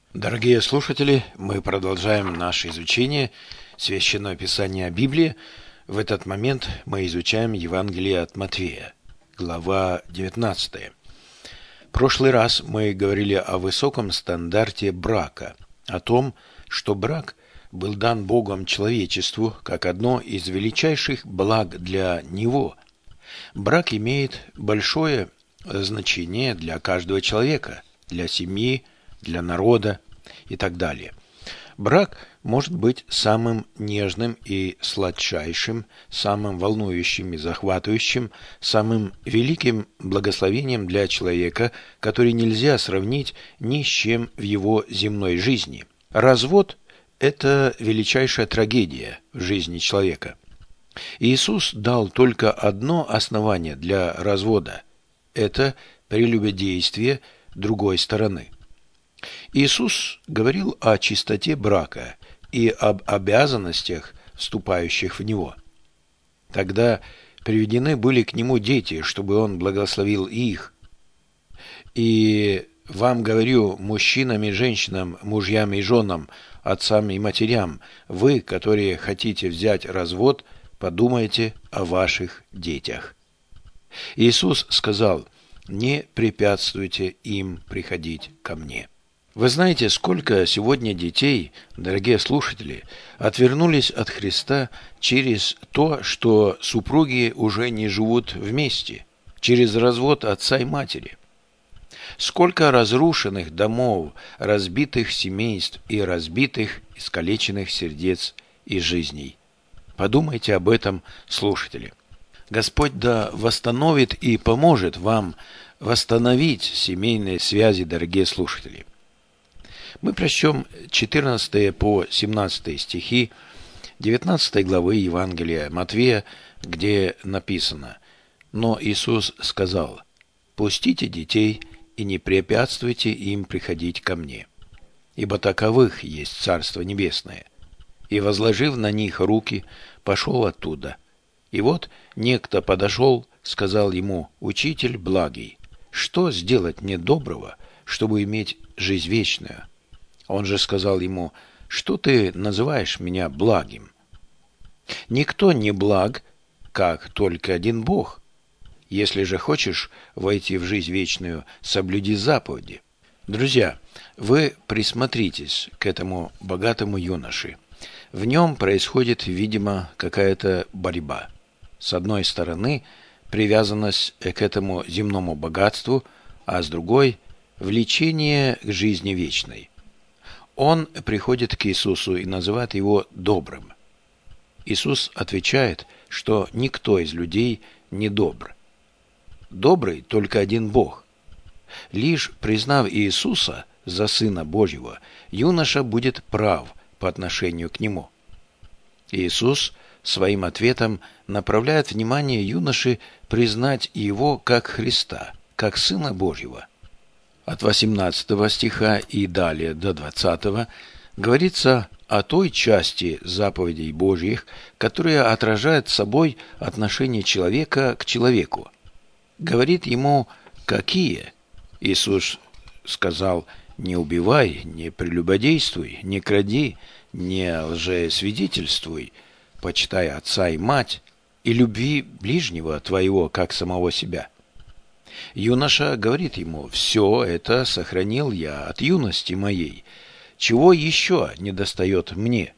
Дорогие слушатели, мы продолжаем наше изучение Священного Писания Библии. В этот момент мы изучаем Евангелие от Матфея, глава 19. В прошлый раз мы говорили о высоком стандарте брака, о том, что брак был дан Богом человечеству как одно из величайших благ для него. Брак имеет большое значение для каждого человека, для семьи, для народа и так далее. Брак может быть самым нежным и сладчайшим, самым волнующим и захватывающим, самым великим благословением для человека, который нельзя сравнить ни с чем в его земной жизни. Развод – это величайшая трагедия в жизни человека. Иисус дал только одно основание для развода – это прелюбодействие другой стороны. Иисус говорил о чистоте брака и об обязанностях, вступающих в него. Тогда приведены были к нему дети, чтобы он благословил их. И вам говорю, мужчинам и женщинам, мужьям и женам, отцам и матерям, вы, которые хотите взять развод, подумайте о ваших детях. Иисус сказал: «Не препятствуйте им приходить ко мне». Вы знаете, сколько сегодня детей, дорогие слушатели, отвернулись от Христа через то, что супруги уже не живут вместе, через развод отца и матери. Сколько разрушенных домов, разбитых семейств и разбитых, искалеченных сердец и жизней. Подумайте об этом, слушатели. Господь да восстановит и поможет вам восстановить семейные связи, дорогие слушатели. Мы прочтем 14 по 17 стихи 19 главы Евангелия Матфея, где написано: «Но Иисус сказал: пустите детей и не препятствуйте им приходить ко мне, ибо таковых есть Царство Небесное. И, возложив на них руки, пошел оттуда. И вот некто подошел, сказал ему: Учитель благий, что сделать мне доброго, чтобы иметь жизнь вечную? Он же сказал ему: что ты называешь меня благим? Никто не благ, как только один Бог. Если же хочешь войти в жизнь вечную, соблюди заповеди». Друзья, вы присмотритесь к этому богатому юноше. В нем происходит, видимо, какая-то борьба. С одной стороны, привязанность к этому земному богатству, а с другой – влечение к жизни вечной. Он приходит к Иисусу и называет его добрым. Иисус отвечает, что никто из людей не добр. Добрый только один Бог. Лишь признав Иисуса за Сына Божьего, юноша будет прав по отношению к Нему. Иисус своим ответом направляет внимание юноши признать Его как Христа, как Сына Божьего. От 18 стиха и далее до 20 говорится о той части заповедей Божьих, которая отражает собой отношение человека к человеку. Говорит ему, какие? Иисус сказал: не убивай, не прелюбодействуй, не кради, не лжесвидетельствуй, почитай отца и мать, и люби ближнего твоего, как самого себя. Юноша говорит ему: все это сохранил я от юности моей, чего еще недостает мне?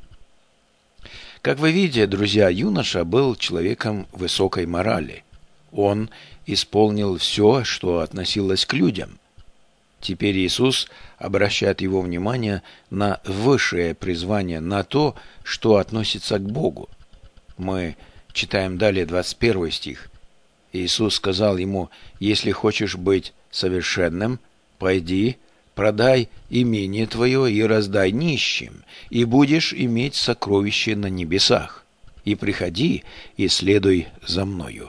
Как вы видите, друзья, юноша был человеком высокой морали. Он исполнил все, что относилось к людям. Теперь Иисус обращает его внимание на высшее призвание, на то, что относится к Богу. Мы читаем далее 21 стих. Иисус сказал ему: «Если хочешь быть совершенным, пойди, продай имение твое и раздай нищим, и будешь иметь сокровище на небесах. И приходи, и следуй за мною».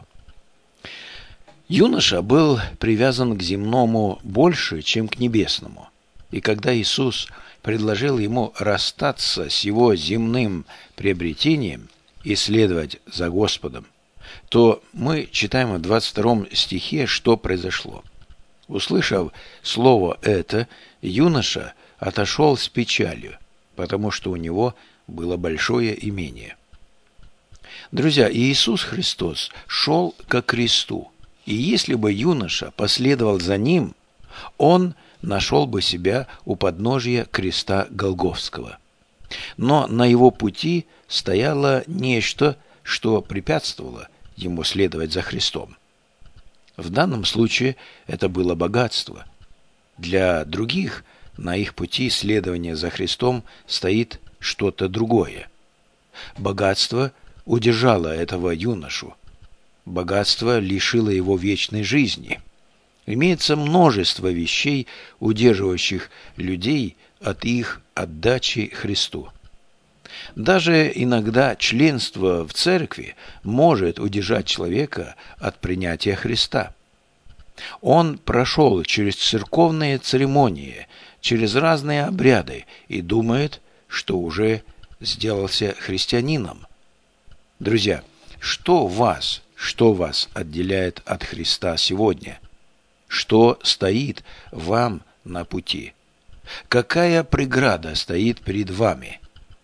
Юноша был привязан к земному больше, чем к небесному. И когда Иисус предложил ему расстаться с его земным приобретением и следовать за Господом, то мы читаем в 22 стихе, что произошло. Услышав слово это, юноша отошел с печалью, потому что у него было большое имение. Друзья, Иисус Христос шел ко кресту, и если бы юноша последовал за ним, он нашел бы себя у подножия креста Голгофского. Но на его пути стояло нечто, что препятствовало ему следовать за Христом. В данном случае это было богатство. Для других на их пути следования за Христом стоит что-то другое. Богатство удержало этого юношу. Богатство лишило его вечной жизни. Имеется множество вещей, удерживающих людей от их отдачи Христу. Даже иногда членство в церкви может удержать человека от принятия Христа. Он прошел через церковные церемонии, через разные обряды и думает, что уже сделался христианином. Друзья, что вас отделяет от Христа сегодня? Что стоит вам на пути? Какая преграда стоит перед вами?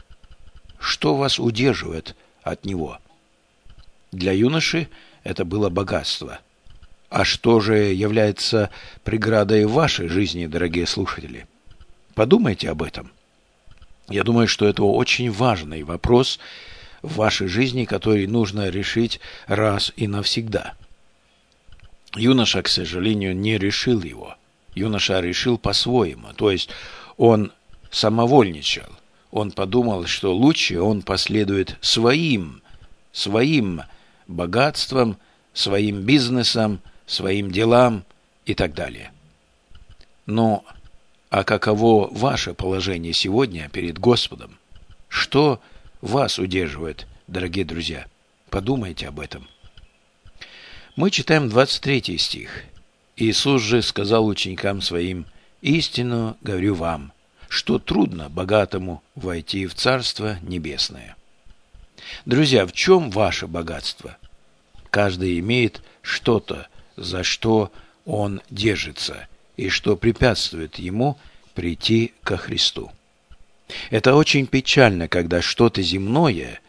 Что вас удерживает от Него? Для юноши это было богатство. А что же является преградой в вашей жизни, дорогие слушатели? Подумайте об этом. Я думаю, что это очень важный вопрос в вашей жизни, который нужно решить раз и навсегда. Юноша, к сожалению, не решил его. Юноша решил по-своему, то есть он самовольничал. Он подумал, что лучше он последует своим богатством, своим бизнесом, своим делам и так далее. Но, а каково ваше положение сегодня перед Господом? Что вас удерживает, дорогие друзья? Подумайте об этом. Мы читаем 23 стих. Иисус же сказал ученикам своим: «Истинно говорю вам, что трудно богатому войти в Царство Небесное». Друзья, в чем ваше богатство? Каждый имеет что-то, за что он держится, и что препятствует ему прийти ко Христу. Это очень печально, когда что-то земное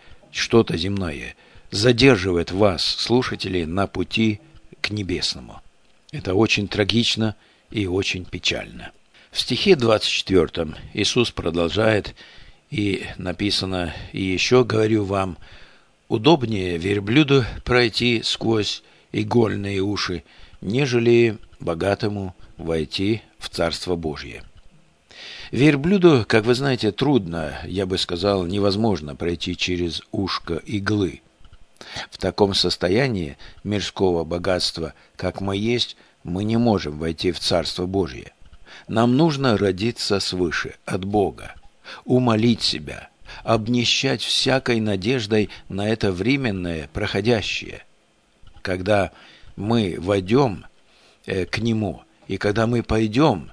задерживает вас, слушатели, на пути к небесному. Это очень трагично и очень печально. В стихе 24 Иисус продолжает, и написано: «И еще говорю вам, удобнее верблюду пройти сквозь игольные уши, нежели богатому войти в Царство Божье». Верблюду, как вы знаете, трудно, я бы сказал, невозможно пройти через ушко иглы. В таком состоянии мирского богатства, как мы есть, мы не можем войти в Царство Божье. Нам нужно родиться свыше, от Бога, умолить себя, обнищать всякой надеждой на это временное, проходящее. Когда мы войдем к Нему, и когда мы пойдем,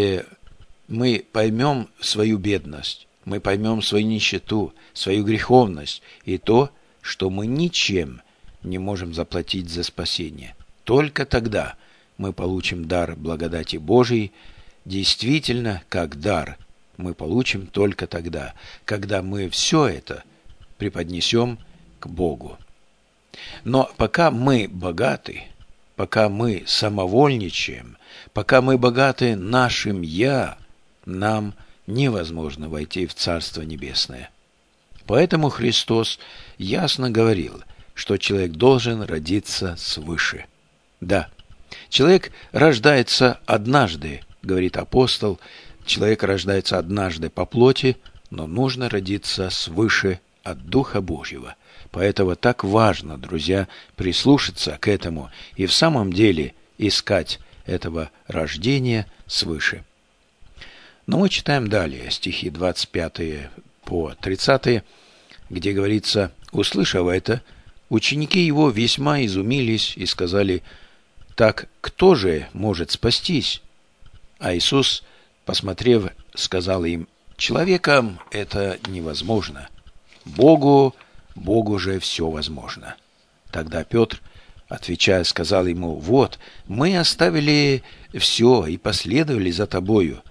мы поймем свою бедность, мы поймем свою нищету, свою греховность и то, что мы ничем не можем заплатить за спасение. Только тогда мы получим дар благодати Божией. Действительно, как дар мы получим только тогда, когда мы все это преподнесем к Богу. Но пока мы богаты, пока мы самовольничаем, пока мы богаты нашим «я», нам невозможно войти в Царство Небесное. Поэтому Христос ясно говорил, что человек должен родиться свыше. Да, человек рождается однажды, говорит апостол, человек рождается однажды по плоти, но нужно родиться свыше от Духа Божьего. Поэтому так важно, друзья, прислушаться к этому и в самом деле искать этого рождения свыше. Но мы читаем далее стихи 25 по 30, где говорится: «Услышав это, ученики его весьма изумились и сказали: так кто же может спастись?» А Иисус, посмотрев, сказал им: «Человеком это невозможно, Богу же все возможно». Тогда Петр, отвечая, сказал ему: «Вот, мы оставили все и последовали за тобою.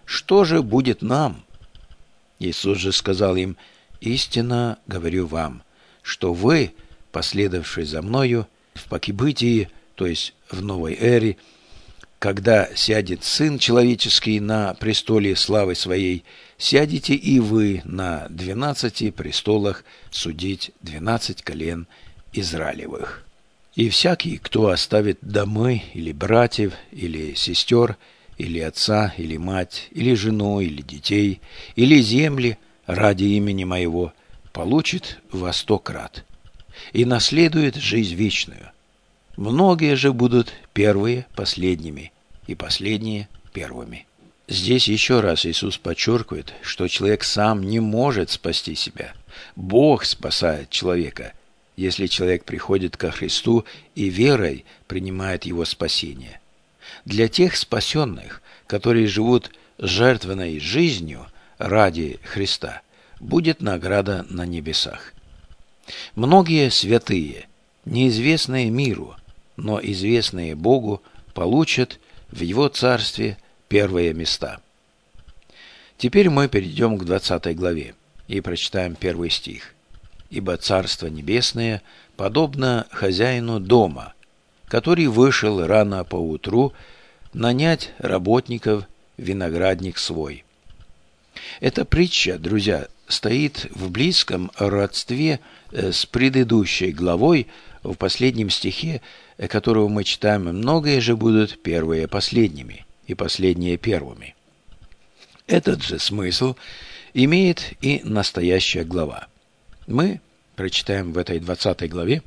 что же будет нам? Иисус же сказал им: истинно говорю вам, что вы, последовавшие за мною, в покибытии, то есть в новой эре, когда сядет Сын Человеческий на престоле славы Своей, сядете и вы на 12 престолах судить 12 колен Израилевых. И всякий, кто оставит домы, или братьев, или сестер, или отца, или мать, или жену, или детей, или земли ради имени Моего, получит во 100 крат и наследует жизнь вечную. Многие же будут первые последними, и последние первыми. Здесь еще раз Иисус подчеркивает, что человек сам не может спасти себя. Бог спасает человека, если человек приходит ко Христу и верой принимает Его спасение. Для тех спасенных, которые живут жертвенной жизнью ради Христа, будет награда на небесах. Многие святые, неизвестные миру, но известные Богу, получат в Его Царстве первые места. Теперь мы перейдем к 20 главе и прочитаем 1 стих. «Ибо Царство Небесное подобно хозяину дома, который вышел рано поутру нанять работников в виноградник свой». Эта притча, друзья, стоит в близком родстве с предыдущей главой, в последнем стихе, которого мы читаем: «Многие же будут первые последними, и последние первыми». Этот же смысл имеет и настоящая глава. Мы прочитаем в этой 20 главе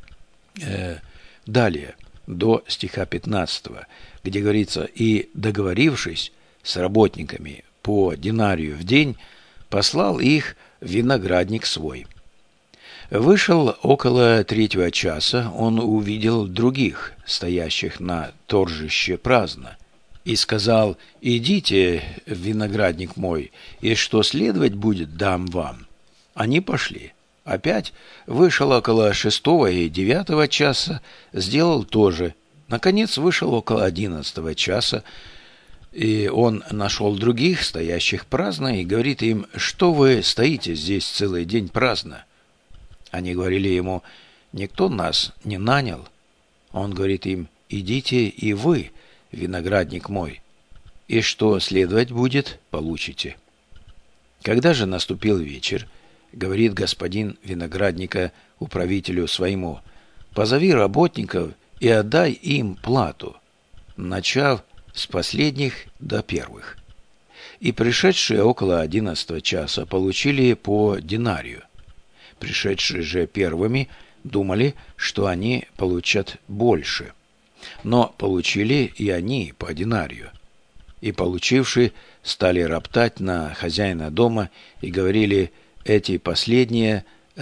далее, до стиха 15, где говорится: «И, договорившись с работниками по динарию в день, послал их в виноградник свой. Вышел около 3 часа, он увидел других, стоящих на торжище праздно, и сказал: идите в виноградник мой, и что следовать будет, дам вам. Они пошли. Опять вышел около 6 и 9 часа, сделал то же. Наконец вышел около 11 часа, и он нашел других, стоящих праздно, и говорит им: что вы стоите здесь целый день праздно? Они говорили ему: никто нас не нанял. Он говорит им: идите и вы, виноградник мой, и что следовать будет, получите. Когда же наступил вечер, говорит господин виноградника управителю своему: позови работников и отдай им плату, начав с последних до первых. И пришедшие около 11 часа получили по динарию. Пришедшие же первыми думали, что они получат больше. Но получили и они по динарию. И получившие стали роптать на хозяина дома и говорили: эти последние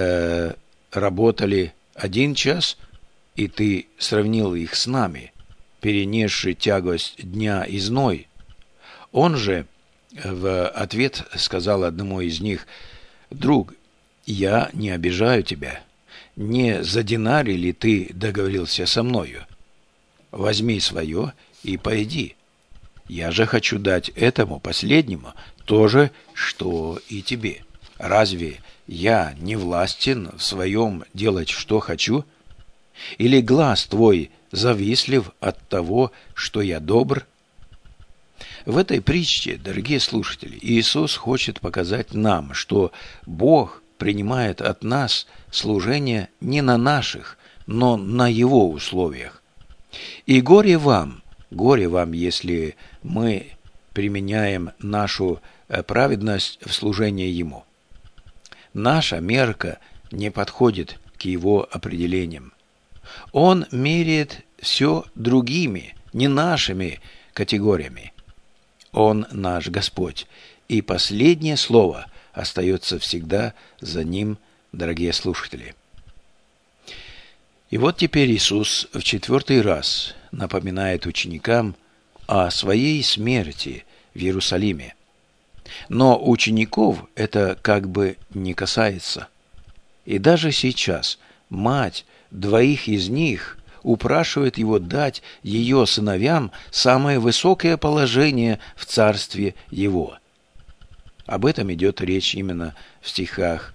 работали 1 час, и ты сравнил их с нами, перенесший тягость дня и зной. Он же в ответ сказал одному из них: друг, я не обижаю тебя. Не за динарий ли ты договорился со мною? Возьми свое и пойди. Я же хочу дать этому последнему то же, что и тебе. Разве я не властен в своем делать, что хочу? Или глаз твой завистлив от того, что я добр? В этой притче, дорогие слушатели, Иисус хочет показать нам, что Бог принимает от нас служение не на наших, но на Его условиях. И горе вам, если мы применяем нашу праведность в служении Ему. Наша мерка не подходит к Его определениям. Он меряет все другими, не нашими категориями. Он наш Господь, и последнее слово остается всегда за Ним, дорогие слушатели. И вот теперь Иисус в 4 раз напоминает ученикам о своей смерти в Иерусалиме. Но учеников это как бы не касается. И даже сейчас мать 2 из них упрашивает его дать ее сыновьям самое высокое положение в царстве его. Об этом идет речь именно в стихах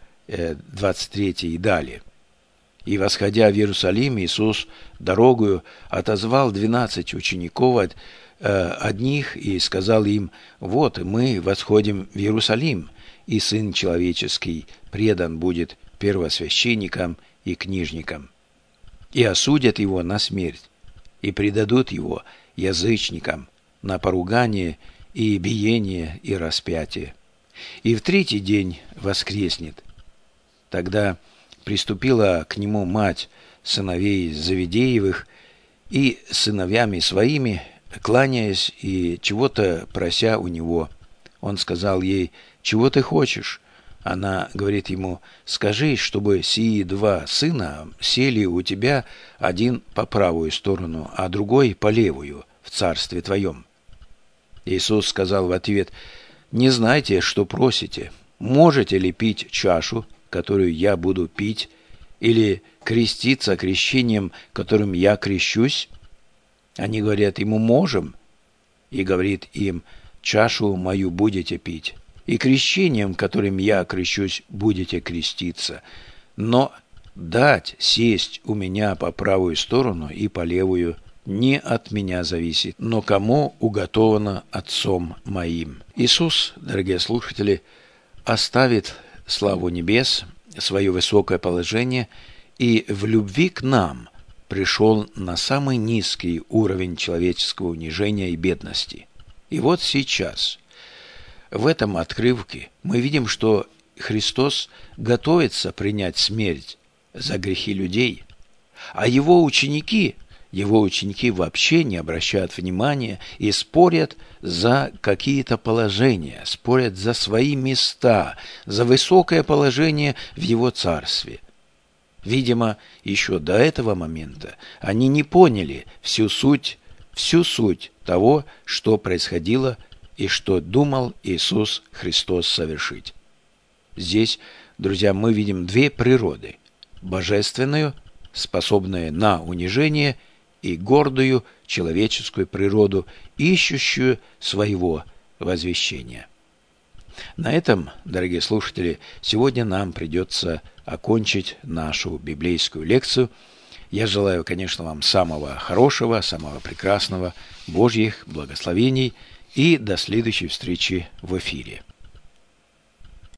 23 и далее. «И, восходя в Иерусалим, Иисус дорогою отозвал 12 учеников от них и сказал им: вот мы восходим в Иерусалим, и Сын Человеческий предан будет первосвященникам и книжникам, и осудят его на смерть, и предадут его язычникам на поругание и биение и распятие, и в третий день воскреснет. Тогда приступила к нему мать сыновей Завидеевых и сыновьями своими, кланяясь и чего-то прося у него. Он сказал ей: чего ты хочешь? Она говорит ему: скажи, чтобы сии 2 сына сели у тебя, один по правую сторону, а другой по левую, в царстве твоем. Иисус сказал в ответ: не знайте, что просите. Можете ли пить чашу, которую я буду пить, или креститься крещением, которым я крещусь? Они говорят ему: можем. И говорит им: чашу мою будете пить, и крещением, которым я крещусь, будете креститься. Но дать сесть у меня по правую сторону и по левую не от меня зависит, но кому уготовано Отцом моим». Иисус, дорогие слушатели, оставит славу небес, свое высокое положение, и в любви к нам пришел на самый низкий уровень человеческого унижения и бедности. И вот сейчас, в этом отрывке, мы видим, что Христос готовится принять смерть за грехи людей, а его ученики вообще не обращают внимания и спорят за какие-то положения, спорят за свои места, за высокое положение в его царстве. Видимо, еще до этого момента они не поняли всю суть того, что происходило и что думал Иисус Христос совершить. Здесь, друзья, мы видим 2 природы: божественную, способную на унижение, и гордую человеческую природу, ищущую своего возвещения. На этом, дорогие слушатели, сегодня нам придется окончить нашу библейскую лекцию. Я желаю, конечно, вам самого хорошего, самого прекрасного, Божьих благословений, и до следующей встречи в эфире.